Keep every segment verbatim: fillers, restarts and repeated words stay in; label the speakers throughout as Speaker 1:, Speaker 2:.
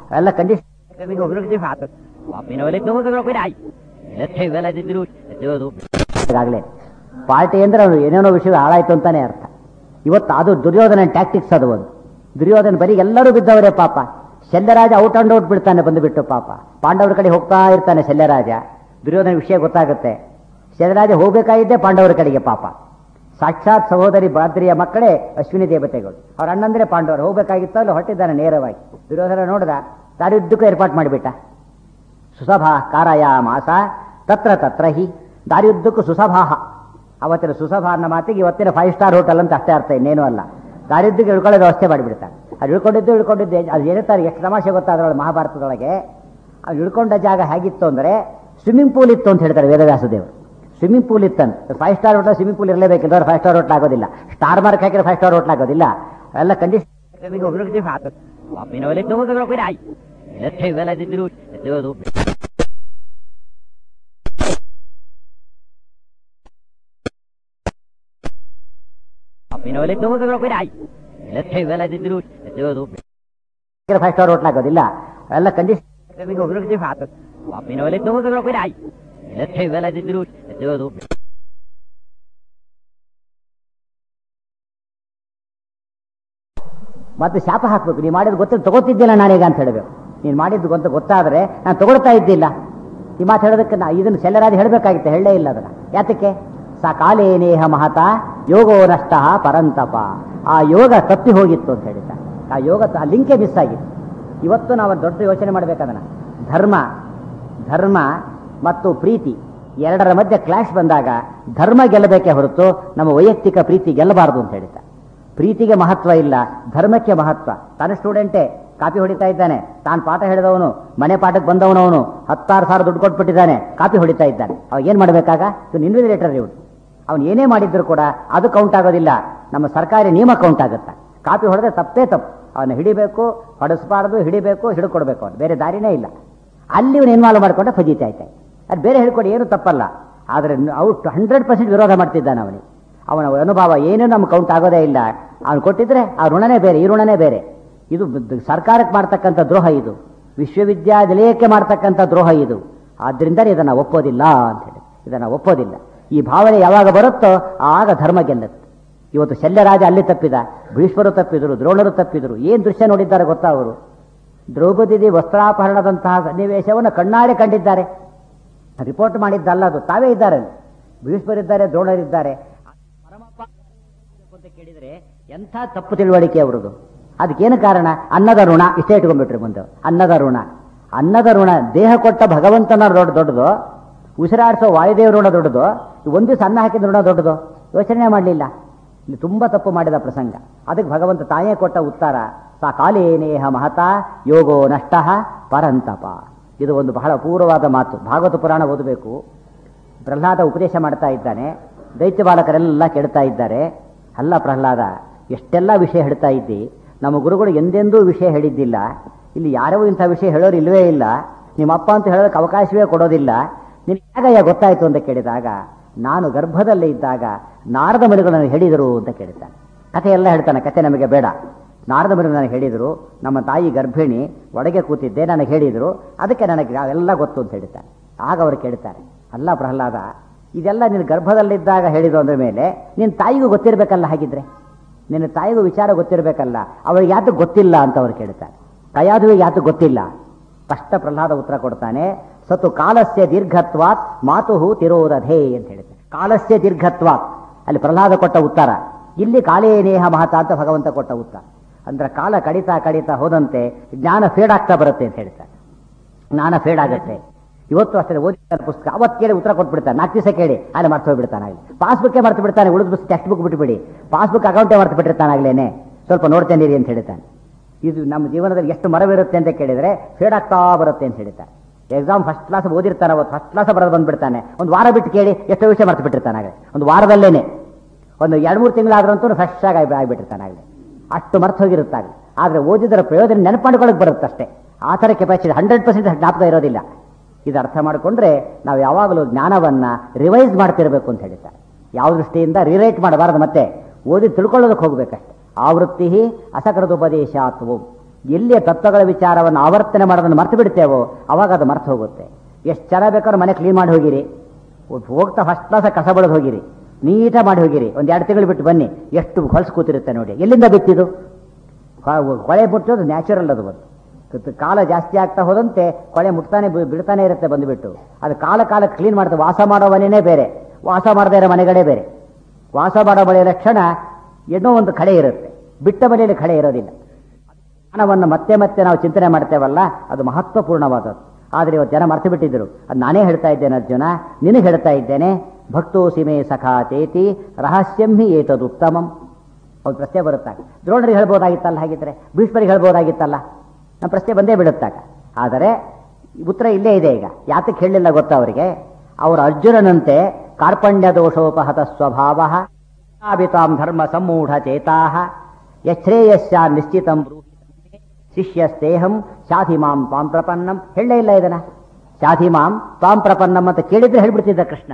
Speaker 1: ಎಲ್ಲ ಕಂಡೀಷನ್ ಒಬ್ಬರಿಗೆ fato ವಾಪಿನ ಒಲೆ ತಗೋದ್ರು ಬಿಡಾಯಿ ಎಷ್ಟೇ ವೆಲ ದಿದ್ರು ಎತ್ತೋದು ಆಗಲೇ ಪಾರ್ಟಿ ಅಂದ್ರೆ ಅವ್ರು ಏನೇನೋ ವಿಷಯ ಹಾಳಾಯ್ತು ಅಂತಾನೆ ಅರ್ಥ. ಇವತ್ತು ಅದು ದುರ್ಯೋಧನ ಟ್ಯಾಕ್ಟಿಕ್ಸ್ ಅದು ಒಂದು. ದುರ್ಯೋಧನ ಬರೀ ಎಲ್ಲರೂ ಬಿದ್ದವರೇ ಪಾಪ. ಶಲ್ಯರಾಜ ಔಟ್ ಅಂಡ್ ಔಟ್ ಬಿಡ್ತಾನೆ ಬಂದುಬಿಟ್ಟು ಪಾಪ. ಪಾಂಡವರ ಕಡೆ ಹೋಗ್ತಾ ಇರ್ತಾನೆ ಶಲ್ಯರಾಜ. ದುರ್ಯೋಧನ ವಿಷಯ ಗೊತ್ತಾಗುತ್ತೆ. ಶಲ್ಯರಾಜ ಹೋಗಬೇಕಾಗಿದ್ದೆ ಪಾಂಡವರ ಕಡೆಗೆ ಪಾಪ. ಸಾಕ್ಷಾತ್ ಸಹೋದರಿ ಭಾದ್ರಿಯ ಮಕ್ಕಳೇ ಅಶ್ವಿನಿ ದೇವತೆಗಳು. ಅವ್ರ ಅಣ್ಣಂದ್ರೆ ಪಾಂಡವರು ಹೋಗಬೇಕಾಗಿತ್ತು ಅಲ್ಲಿ ಹೊಟ್ಟಿದ್ದಾನೆ ನೇರವಾಗಿ. ದುರ್ಯೋಧನ ನೋಡಿದ ದಾರಿಯುದ್ದಕ್ಕೂ ಏರ್ಪಾಟ್ ಮಾಡಿಬಿಟ್ಟ. ಸುಸಭಾ ಕಾರಾಯ ಮಾಸ ತತ್ರ ತತ್ರ ಹಿ ದಾರಿಯುದ್ದಕ್ಕೂ ಸುಸಭಾಹ. ಅವತ್ತಿನ ಸುಸಭಾ ಅನ್ನೋ ಮಾತಿಗೆ ಇವತ್ತಿನ ಫೈವ್ ಸ್ಟಾರ್ ಹೋಟೆಲ್ ಅಂತ ಅಷ್ಟೇ ಅರ್ಥ, ಇನ್ನೇನು ಅಲ್ಲ. ದಾರಿಯುದ್ದಕ್ಕೆ ಇಳ್ಕೊಳ್ಳೋ ವ್ಯವಸ್ಥೆ ಮಾಡಿಬಿಡ್ತಾರೆ. ಅದು ಇಳ್ಕೊಂಡಿದ್ದು ಇಳ್ಕೊಂಡಿದ್ದೆ ಅದು ಹೇಳ್ತಾರೆ. ಎಷ್ಟು ತಮಾಷೆ ಗೊತ್ತಾ ಅದರೊಳಗೆ ಮಹಾಭಾರತದೊಳಗೆ. ಅದು ಇಳ್ಕೊಂಡ ಜಾಗ ಹೇಗಿತ್ತು ಅಂದರೆ ಸ್ವಿಮ್ಮಿಂಗ್ ಪೂಲ್ ಇತ್ತು ಅಂತ ಹೇಳ್ತಾರೆ ವೇದವ್ಯಾಸ ದೇವರು. ಸ್ವಿಮ್ಮಿಂಗ್ ಪೂಲ್ ಇತ್ತಂತ. Five star hotel swimming pool ಇರಲೇಬೇಕಿದ್ರೆ ಫೈವ್ ಸ್ಟಾರ್ ಹೋಟೆಲ್ ಆಗೋದಿಲ್ಲ. ಸ್ಟಾರ್ ಮಾರ್ಕ್ ಹಾಕಿದ್ರೆ ಫೈವ್ ಸ್ಟಾರ್ ಹೋಟೆಲ್ ಆಗೋದಿಲ್ಲ. ಎಲ್ಲ ಕಂಡೀಷನ್ ಫೈವ್ ಸ್ಟಾರ್ ಹೋಟೆಲ್ ಆಗೋದಿಲ್ಲ. ಎಲ್ಲ ಕಂಡೀಷನ್ ಮತ್ತೆ ಶಾಪ ಹಾಕ್ಬೇಕು. ನೀನು ಮಾಡಿದ್ದು ಗೊತ್ತ ತಗೋತಿದ್ದಿಲ್ಲ ನಾನೀಗ ಅಂತ ಹೇಳಬೇಕು. ನೀನು ಮಾಡಿದ್ದು ಗೊತ್ತ ಗೊತ್ತಾದ್ರೆ ನಾನು ತಗೊಳ್ತಾ ಇದ್ದಿಲ್ಲ. ಈ ಮಾತು ಹೇಳೋದಕ್ಕೆ ನಾ ಇದನ್ನು ಶಲ್ಯರಾಜ ಹೇಳಬೇಕಾಗಿತ್ತು, ಹೇಳಲೇ ಇಲ್ಲ ಅದನ್ನ. ಯಾತಕ್ಕೆ? ಸಾ ಕಾಲೇ ನೇಹ ಮಹತ ಯೋಗೋ ನಷ್ಟ ಪರಂತಪ. ಆ ಯೋಗ ತಪ್ಪಿ ಹೋಗಿತ್ತು ಅಂತ ಹೇಳಿದ್ದಾರೆ. ಆ ಯೋಗ ಆ ಲಿಂಕೇ ಮಿಸ್ ಆಗಿತ್ತು. ಇವತ್ತು ನಾವು ದೊಡ್ಡ ಯೋಚನೆ ಮಾಡಬೇಕದನ್ನ. ಧರ್ಮ ಧರ್ಮ ಮತ್ತು ಪ್ರೀತಿ ಎರಡರ ಮಧ್ಯೆ ಕ್ಲಾಶ್ ಬಂದಾಗ ಧರ್ಮ ಗೆಲ್ಲಬೇಕೇ ಹೊರತು ನಮ್ಮ ವೈಯಕ್ತಿಕ ಪ್ರೀತಿ ಗೆಲ್ಲಬಾರದು ಅಂತ ಹೇಳಿದ್ದಾರೆ. ಪ್ರೀತಿಗೆ ಮಹತ್ವ ಇಲ್ಲ, ಧರ್ಮಕ್ಕೆ ಮಹತ್ವ. ತನ್ನ ಸ್ಟೂಡೆಂಟೇ ಕಾಪಿ ಹೊಡಿತಾ ಇದ್ದಾನೆ. ತಾನು ಪಾಠ ಹೇಳಿದವನು, ಮನೆ ಪಾಠಕ್ಕೆ ಬಂದವನವನು ಹತ್ತಾರು ಸಾವಿರ ದುಡ್ಡು ಕೊಟ್ಬಿಟ್ಟಿದ್ದಾನೆ, ಕಾಪಿ ಹೊಡಿತಾ ಇದ್ದಾನೆ. ಅವಾಗ ಏನು ಮಾಡಬೇಕಾಗ? ಇವನು ಇನ್ವಿಜಿಲೇಟರ್ ಇವನು. ಅವನು ಏನೇ ಮಾಡಿದ್ರು ಕೂಡ ಅದು ಕೌಂಟ್ ಆಗೋದಿಲ್ಲ. ನಮ್ಮ ಸರ್ಕಾರಿ ನಿಯಮ ಕೌಂಟ್ ಆಗುತ್ತೆ. ಕಾಪಿ ಹೊಡೆದ್ರೆ ತಪ್ಪೇ ತಪ್ಪು. ಅವನು ಹಿಡಿಬೇಕು, ಹೊಡೆಸಬಾರ್ದು, ಹಿಡಿಬೇಕು, ಹಿಡ್ಕೊಡ್ಬೇಕು. ಅವನು ಬೇರೆ ದಾರಿನೇ ಇಲ್ಲ. ಅಲ್ಲಿ ಇವನು ಇನ್ವಾಲ್ವ್ ಮಾಡಿಕೊಂಡೆ ಫಜೀತಿ ಆಯ್ತಾಯಿ. ಅದು ಬೇರೆ ಹೇಳ್ಕೊಡಿ, ಏನು ತಪ್ಪಲ್ಲ. ಆದರೆ ಔಟ್ ಹಂಡ್ರೆಡ್ ಪರ್ಸೆಂಟ್ ವಿರೋಧ ಮಾಡ್ತಿದ್ದಾನೆ ಅವನಿಗೆ. ಅವನ ಅನುಭವ ಏನೂ ನಮ್ಗೆ ಕೌಂಟ್ ಆಗೋದೇ ಇಲ್ಲ. ಅವನು ಕೊಟ್ಟಿದ್ರೆ ಆ ಋಣನೇ ಬೇರೆ, ಈ ಋಣನೇ ಬೇರೆ. ಇದು ಸರ್ಕಾರಕ್ಕೆ ಮಾಡ್ತಕ್ಕಂಥ ದ್ರೋಹ, ಇದು ವಿಶ್ವವಿದ್ಯಾನಿಲಯಕ್ಕೆ ಮಾಡ್ತಕ್ಕಂಥ ದ್ರೋಹ ಇದು. ಆದ್ದರಿಂದ ಇದನ್ನು ಒಪ್ಪೋದಿಲ್ಲ ಅಂತ ಹೇಳಿ, ಇದನ್ನು ಒಪ್ಪೋದಿಲ್ಲ. ಈ ಭಾವನೆ ಯಾವಾಗ ಬರುತ್ತೋ ಆಗ ಧರ್ಮ ಗೆಲ್ಲುತ್ತೆ. ಇವತ್ತು ಶಲ್ಯರಾಜ ಅಲ್ಲಿ ತಪ್ಪಿದ, ಭೀಷ್ಮರು ತಪ್ಪಿದರು, ದ್ರೋಣರು ತಪ್ಪಿದರು. ಏನು ದೃಶ್ಯ ನೋಡಿದ್ದಾರೆ ಗೊತ್ತಾ ಅವರು? ದ್ರೌಪದಿ ವಸ್ತ್ರಾಪಹರಣದಂತಹ ಸನ್ನಿವೇಶವನ್ನು ಕಣ್ಣಾರೆ ಕಂಡಿದ್ದಾರೆ. ರಿಪೋರ್ಟ್ ಮಾಡಿದ್ದಲ್ಲ, ಅದು ತಾವೇ ಇದ್ದಾರೆ. ಭೀಷ್ಮರಿದ್ದಾರೆ, ದ್ರೋಣರಿದ್ದಾರೆ. ಪರಮಪ್ಪ ಅಂತ ಕೇಳಿದರೆ ಎಂಥ ತಪ್ಪು ತಿಳುವಳಿಕೆ ಅವರದು. ಅದಕ್ಕೇನು ಕಾರಣ? ಅನ್ನದ ಋಣ. ಇಷ್ಟೇ ಇಟ್ಕೊಂಡ್ಬಿಟ್ರಿ ಮುಂದೆ. ಅನ್ನದ ಋಣ ಅನ್ನದ ಋಣ ದೇಹ ಕೊಟ್ಟ ಭಗವಂತನ ದೊಡ್ಡ ದೊಡ್ಡದು, ಉಸಿರಾಡಿಸೋ ವಾಯುದೇವ ಋಣ ದೊಡ್ಡದು, ಒಂದು ದಿವಸ ಅನ್ನ ಹಾಕಿದ ಋಣ ದೊಡ್ಡದು. ಯೋಚನೆ ಮಾಡಲಿಲ್ಲ. ಇಲ್ಲಿ ತುಂಬ ತಪ್ಪು ಮಾಡಿದ ಪ್ರಸಂಗ. ಅದಕ್ಕೆ ಭಗವಂತ ತಾಯೇ ಕೊಟ್ಟ ಉತ್ತರ ಸಾ ಕಾಲೇನೇಹ ಮಹತ ಯೋಗೋ ನಷ್ಟ ಪರಂತಪ. ಇದು ಒಂದು ಬಹಳ ಅಪೂರ್ವವಾದ ಮಾತು. ಭಾಗವತ ಪುರಾಣ ಓದಬೇಕು. ಪ್ರಹ್ಲಾದ ಉಪದೇಶ ಮಾಡ್ತಾ ಇದ್ದಾನೆ. ದೈತ್ಯ ಬಾಲಕರೆಲ್ಲ ಕೆಡ್ತಾ ಇದ್ದಾರೆ. ಅಲ್ಲ ಪ್ರಹ್ಲಾದ, ಎಷ್ಟೆಲ್ಲ ವಿಷಯ ಹೇಳ್ತಾ ಇದ್ದಿ, ನಮ್ಮ ಗುರುಗಳು ಎಂದೆಂದೂ ವಿಷಯ ಹೇಳಿದ್ದಿಲ್ಲ. ಇಲ್ಲಿ ಯಾರೋ ಇಂಥ ವಿಷಯ ಹೇಳೋರು ಇಲ್ಲವೇ ಇಲ್ಲ. ನಿಮ್ಮ ಅಪ್ಪ ಅಂತ ಹೇಳೋದಕ್ಕೆ ಅವಕಾಶವೇ ಕೊಡೋದಿಲ್ಲ. ನಿನಗೆ ಹೇಗಯ್ಯ ಗೊತ್ತಾಯಿತು ಅಂತ ಕೇಳಿದಾಗ, ನಾನು ಗರ್ಭದಲ್ಲೇ ಇದ್ದಾಗ ನಾರದ ಮರಿಗಳನ್ನು ಹೇಳಿದರು ಅಂತ ಕೇಳಿದ್ದಾನೆ. ಕಥೆ ಎಲ್ಲ ಹೇಳ್ತಾನೆ. ಕಥೆ ನಮಗೆ ಬೇಡ. ನಾರದ ಮರಿ ನನಗೆ ಹೇಳಿದರು, ನಮ್ಮ ತಾಯಿ ಗರ್ಭಿಣಿ, ಒಳಗೆ ಕೂತಿದ್ದೆ, ನನಗೆ ಹೇಳಿದರು, ಅದಕ್ಕೆ ನನಗೆ ಎಲ್ಲ ಗೊತ್ತು ಅಂತ ಹೇಳ್ತಾನೆ. ಆಗ ಅವರು ಕೇಳ್ತಾರೆ, ಅಲ್ಲ ಪ್ರಹ್ಲಾದ, ಇದೆಲ್ಲ ನಿನ್ನ ಗರ್ಭದಲ್ಲಿದ್ದಾಗ ಹೇಳಿದ್ರು ಅಂದ್ರ ಮೇಲೆ ನಿನ್ನ ತಾಯಿಗೂ ಗೊತ್ತಿರಬೇಕಲ್ಲ. ಹಾಗಿದ್ರೆ ನಿನ್ನ ತಾಯಿಗೂ ವಿಚಾರ ಗೊತ್ತಿರಬೇಕಲ್ಲ, ಅವಳಿಗೆ ಯಾತು ಗೊತ್ತಿಲ್ಲ ಅಂತ ಅವರು ಕೇಳ್ತಾರೆ. ಕಯಾದುವಿಗೆ ಯಾತು ಗೊತ್ತಿಲ್ಲ? ಕಷ್ಟ ಪ್ರಹ್ಲಾದ ಉತ್ತರ ಕೊಡ್ತಾನೆ. ಸತು ಕಾಲಸ್ಯ ದೀರ್ಘತ್ವಾತ್ ಮಾತುಹು ತಿರೋರಧೇ ಅಂತ ಹೇಳ್ತಾರೆ. ಕಾಲಸ್ಯ ದೀರ್ಘತ್ವಾತ್ ಅಲ್ಲಿ ಪ್ರಹ್ಲಾದ ಕೊಟ್ಟ ಉತ್ತರ, ಇಲ್ಲಿ ಕಾಲೇನೇಹ ಮಹತ ಅಂತ ಭಗವಂತ ಕೊಟ್ಟ ಉತ್ತರ. ಅಂದ್ರೆ ಕಾಲ ಕಡಿತಾ ಕಡಿತಾ ಹೋದಂತೆ ಜ್ಞಾನ ಫೇಡ್ ಆಗ್ತಾ ಬರುತ್ತೆ ಅಂತ ಹೇಳ್ತಾರೆ. ಜ್ಞಾನ ಫೇಡ್ ಆಗುತ್ತೆ. ಇವತ್ತು ಅಷ್ಟೇ ಓದಿದ ಪುಸ್ತಕ ಅವತ್ತು ಕೇಳಿ ಉತ್ತರ ಕೊಟ್ಬಿಡ್ತಾನೆ. ನಾಲ್ಕು ದಿವಸ ಕೇಳಿ ಅಲ್ಲಿ ಮರ್ತು ಹೋಗ್ಬಿಡ್ತಾನೆ. ಆಗಲಿ ಪಾಸ್ಬುಕ್ಕೇ ಮರ್ತು ಬಿಡ್ತಾನೆ. ಉಳಿದ ಬುಕ್ ಟೆಕ್ಸ್ಟ್ ಬುಕ್ ಬಿಟ್ಟುಬಿಡಿ, ಪಾಸ್ಬುಕ್ ಅಕೌಂಟೇ ಮರ್ತು ಬಿಟ್ಟಿರ್ತಾನೆ. ಆಗ್ಲೇನೆ ಸ್ವಲ್ಪ ನೋಡ್ತೇನೆ ಅಂತ ಹೇಳ್ತಾನೆ. ಇದು ನಮ್ಮ ಜೀವನದಲ್ಲಿ ಎಷ್ಟು ಮರವಿರುತ್ತೆ ಅಂತ ಕೇಳಿದರೆ ಫೇಡ್ ಆಗ್ತಾ ಬರುತ್ತೆ ಅಂತ ಹೇಳ್ತಾರೆ. ಎಕ್ಸಾಮ್ ಫಸ್ಟ್ ಕ್ಲಾಸ್ ಓದಿರ್ತಾನೆ, ಅವತ್ತು ಫಸ್ಟ್ ಕ್ಲಾಸ್ ಬರೋದು ಬಂದ್ಬಿಡ್ತಾನೆ. ಒಂದು ವಾರ ಬಿಟ್ಟು ಕೇಳಿ ಎಷ್ಟೋ ವಿಷಯ ಮರ್ತು ಬಿಟ್ಟಿರ್ತಾನೆ. ಆಗಲಿ ಒಂದು ವಾರದಲ್ಲೇನೆ ಒಂದು ಎರಡು ಮೂರು ತಿಂಗಳಾದ್ರಂತೂ ಫ್ರೆಶ್ ಆಗಿ ಆಗಿಬಿಟ್ಟಿರ್ತಾನೆ. ಆಗಲಿ ಅಷ್ಟು ಮರ್ತು ಹೋಗಿರುತ್ತಾಗಲಿ. ಆದರೆ ಓದಿದರ ಪ್ರಯೋಜನ ನೆನಪು ಮಾಡ್ಕೊಳ್ಳೋಕೆ ಬರುತ್ತಷ್ಟೇ. ಆ ಥರ ಕೆಪಾಸಿಟಿ ಹಂಡ್ರೆಡ್ ಪರ್ಸೆಂಟ್ ಜ್ಞಾಪಕ ಇರೋದಿಲ್ಲ. ಇದು ಅರ್ಥ ಮಾಡಿಕೊಂಡ್ರೆ ನಾವು ಯಾವಾಗಲೂ ಜ್ಞಾನವನ್ನು ರಿವೈಸ್ ಮಾಡ್ತಿರಬೇಕು ಅಂತ ಹೇಳ್ತಾರೆ. ಯಾವ ದೃಷ್ಟಿಯಿಂದ ರಿರೈಟ್ ಮಾಡಬಾರದು, ಮತ್ತೆ ಓದಿ ತಿಳ್ಕೊಳ್ಳೋದಕ್ಕೆ ಹೋಗ್ಬೇಕಷ್ಟೆ. ಆವೃತ್ತಿ ಅಸಕೃತೋಪದೇಶಾತ್ವು ಎಲ್ಲಿಯ ತತ್ವಗಳ ವಿಚಾರವನ್ನು ಆವರ್ತನೆ ಮಾಡೋದನ್ನು ಮರ್ತು ಬಿಡ್ತೇವೋ ಅವಾಗ ಅದು ಮರ್ತು ಹೋಗುತ್ತೆ. ಎಷ್ಟು ಚೆನ್ನಾಗಿ ಬೇಕಾದ್ರೂ ಮನೆ ಕ್ಲೀನ್ ಮಾಡಿ ಹೋಗಿರಿ, ಹೋಗ್ತಾ ಫಸ್ಟ್ ಕ್ಲಾಸ ಕಸ ಬಳಿದು ಹೋಗಿರಿ, ನೀಟಾಗಿ ಮಾಡಿ ಹೋಗಿರಿ, ಒಂದು ಎರಡು ತಿಂಗಳು ಬಿಟ್ಟು ಬನ್ನಿ, ಎಷ್ಟು ಹೊಲಸು ಕೂತಿರುತ್ತೆ ನೋಡಿ. ಎಲ್ಲಿಂದ ಬಿತ್ತಿದು? ಕೊಳೆ ಮುಟ್ಟೋದು ನ್ಯಾಚುರಲ್ ಅದು. ಬಂದು ಕಾಲ ಜಾಸ್ತಿ ಆಗ್ತಾ ಹೋದಂತೆ ಕೊಳೆ ಮುಟ್ತಾನೆ ಬಿಡ್ತಾನೆ ಇರುತ್ತೆ ಬಂದುಬಿಟ್ಟು. ಅದು ಕಾಲ ಕಾಲ ಕ್ಲೀನ್ ಮಾಡ್ತದೆ. ವಾಸ ಮಾಡೋ ಮನೆಯೇ ಬೇರೆ, ವಾಸ ಮಾಡದೇ ಇರೋ ಮನೆಗಳೇ ಬೇರೆ. ವಾಸ ಮಾಡೋ ಮನೆಯ ಲಕ್ಷಣ ಏನೋ ಒಂದು ಕಳೆ ಇರುತ್ತೆ, ಬಿಟ್ಟ ಮನೆಯಲ್ಲಿ ಕಳೆ ಇರೋದಿಲ್ಲ. ಜ್ಞಾನವನ್ನು ಮತ್ತೆ ಮತ್ತೆ ನಾವು ಚಿಂತನೆ ಮಾಡ್ತೇವಲ್ಲ, ಅದು ಮಹತ್ವಪೂರ್ಣವಾದದ್ದು. ಆದರೆ ಇವತ್ತು ಜನ ಮರ್ತು ಬಿಟ್ಟಿದ್ರು. ಅದು ನಾನೇ ಹೇಳ್ತಾ ಇದ್ದೇನೆ ಅರ್ಜುನ, ನಿನಗೆ ಹೇಳ್ತಾ ಇದ್ದೇನೆ. ಭಕ್ತೋಸಿ ಮೇ ಸಖಾ ಚೇತಿ ರಹಸ್ಯಂ ಹಿ ಏತದು ಉತ್ತಮಂ. ಅವ್ರ ಪ್ರಶ್ನೆ ಬರುತ್ತಾಗ ದ್ರೋಣರಿಗೆ ಹೇಳ್ಬೋದಾಗಿತ್ತಲ್ಲ, ಹಾಗಿದ್ರೆ ಭೀಷ್ಮರಿಗೆ ಹೇಳ್ಬೋದಾಗಿತ್ತಲ್ಲ, ನಮ್ಮ ಪ್ರಶ್ನೆ ಬಂದೇ ಬಿಡುತ್ತಾಗ. ಆದರೆ ಉತ್ತರ ಇಲ್ಲೇ ಇದೆ. ಈಗ ಯಾತಕ್ಕೆ ಹೇಳಲಿಲ್ಲ ಗೊತ್ತಾ ಅವರಿಗೆ? ಅವರು ಅರ್ಜುನನಂತೆ ಕಾರ್ಪಣ್ಯ ದೋಷೋಪಹತ ಸ್ವಭಾವ ತಾಂ ಧರ್ಮ ಸಮ್ಮೂಢ ಚೇತಾ ಯಶ್ರೇಯಸ್ಯ ನಿಶ್ಚಿತಂ ಶಿಷ್ಯಸ್ತೇಹಂ ಶಾಧಿಮಾಂ ತ್ವಾಂ ಪ್ರಪನ್ನಂ. ಹೇಳಲೇ ಇಲ್ಲ ಇದನ್ನ. ಶಾಧಿಮಾಂ ತ್ವಾಂ ಪ್ರಪನ್ನಂ ಅಂತ ಕೇಳಿದ್ರೆ ಹೇಳ್ಬಿಡ್ತಿದ್ದ ಕೃಷ್ಣ.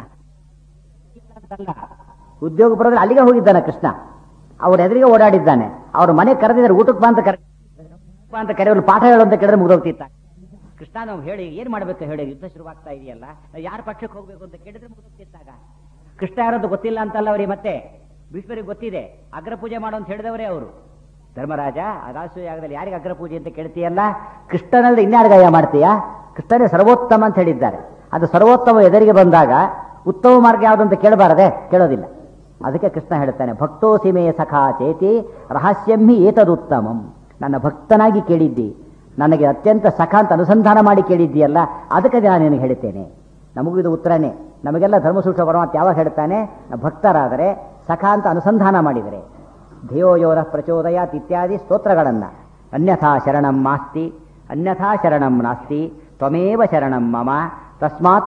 Speaker 1: ಉದ್ಯೋಗ ಬರೋದ್ರೆ ಅಲ್ಲಿಗೆ ಹೋಗಿದ್ದಾನೆ ಕೃಷ್ಣ. ಅವ್ರ ಎದುರಿಗೆ ಓಡಾಡಿದ್ದಾನೆ. ಅವ್ರ ಮನೆ ಕರೆದಿದ್ದಾರೆ, ಊಟಕ್ಕೆ ಬಾ ಅಂತ ಕರೆ ಅಂತ ಕರೆಯಲು ಪಾಠ ಹೇಳು ಅಂತ ಕೇಳಿದ್ರೆ ಮುಗಿದೋಗ್ತಿತ್ತ. ಕೃಷ್ಣ ನಾವು ಹೇಳಿ ಏನ್ ಮಾಡ್ಬೇಕು ಹೇಳಿ, ಯುದ್ಧ ಶುರುವಾಗ್ತಾ ಇದೆಯಲ್ಲ, ನಾವು ಯಾರ ಪಕ್ಷಕ್ಕೆ ಹೋಗ್ಬೇಕು ಅಂತ ಕೇಳಿದ್ರೆ ಮುಗಿದೋಗ್ತಿತ್ತಾಗ. ಕೃಷ್ಣ ಯಾರದ್ದು ಗೊತ್ತಿಲ್ಲ ಅಂತಲ್ಲ ಅವರಿಗೆ. ಮತ್ತೆ ಭೀಷ್ಮರಿಗೆ ಗೊತ್ತಿದೆ. ಅಗ್ರ ಪೂಜೆ ಮಾಡೋ ಅಂತ ಹೇಳಿದವರೇ ಅವರು. ಧರ್ಮರಾಜ ಅದಾಸೂಯಾಗದಲ್ಲಿ ಯಾರಿಗೆ ಅಗ್ರ ಪೂಜೆ ಅಂತ ಕೇಳ್ತೀಯಲ್ಲ, ಕೃಷ್ಣನಲ್ಲಿ ಇನ್ಯಾರಿಗಾಯ ಮಾಡ್ತೀಯಾ? ಕೃಷ್ಣನೇ ಸರ್ವೋತ್ತಮ ಅಂತ ಹೇಳಿದ್ದಾರೆ. ಅದು ಸರ್ವೋತ್ತಮ ಎದುರಿಗೆ ಬಂದಾಗ ಉತ್ತಮ ಮಾರ್ಗ ಯಾವುದು ಅಂತ ಕೇಳಬಾರದೆ? ಕೇಳೋದಿಲ್ಲ. ಅದಕ್ಕೆ ಕೃಷ್ಣ ಹೇಳ್ತಾನೆ, ಭಕ್ತೋಸಿಮೇ ಸಖಾ ಚೇತಿ ರಹಸ್ಯಂಹಿ ಏತದುತ್ತಮಂ. ನನ್ನ ಭಕ್ತನಾಗಿ ಕೇಳಿದ್ದಿ, ನನಗೆ ಅತ್ಯಂತ ಸಖ ಅಂತ ಅನುಸಂಧಾನ ಮಾಡಿ ಕೇಳಿದ್ದೀಯಲ್ಲ, ಅದಕ್ಕೆ ನಾನು ನಿನಗೆ ಹೇಳ್ತೇನೆ. ನಮಗೂ ಇದು ಉತ್ತರನೇ. ನಮಗೆಲ್ಲ ಧರ್ಮಸೂಕ್ಷ್ಮ ಪರಮಾತ್ಮ ಯಾವಾಗ ಹೇಳ್ತಾನೆ? ಭಕ್ತರಾದರೆ ಸಖ ಅಂತ ಅನುಸಂಧಾನ ಮಾಡಿದರೆ, ಧಿಯೋಯೋರ ಪ್ರಚೋದಯಾತ್ ಇತ್ಯಾದಿ ಸ್ತೋತ್ರಗಳನ್ನು. ಅನ್ಯಥಾ ಶರಣಂ ಮಾಸ್ತಿ ಅನ್ಯಥಾ ಶರಣಂ ನಾಸ್ತಿ ತ್ವಮೇವ ಶರಣಂ ಮಮ ತಸ್ಮಾತ್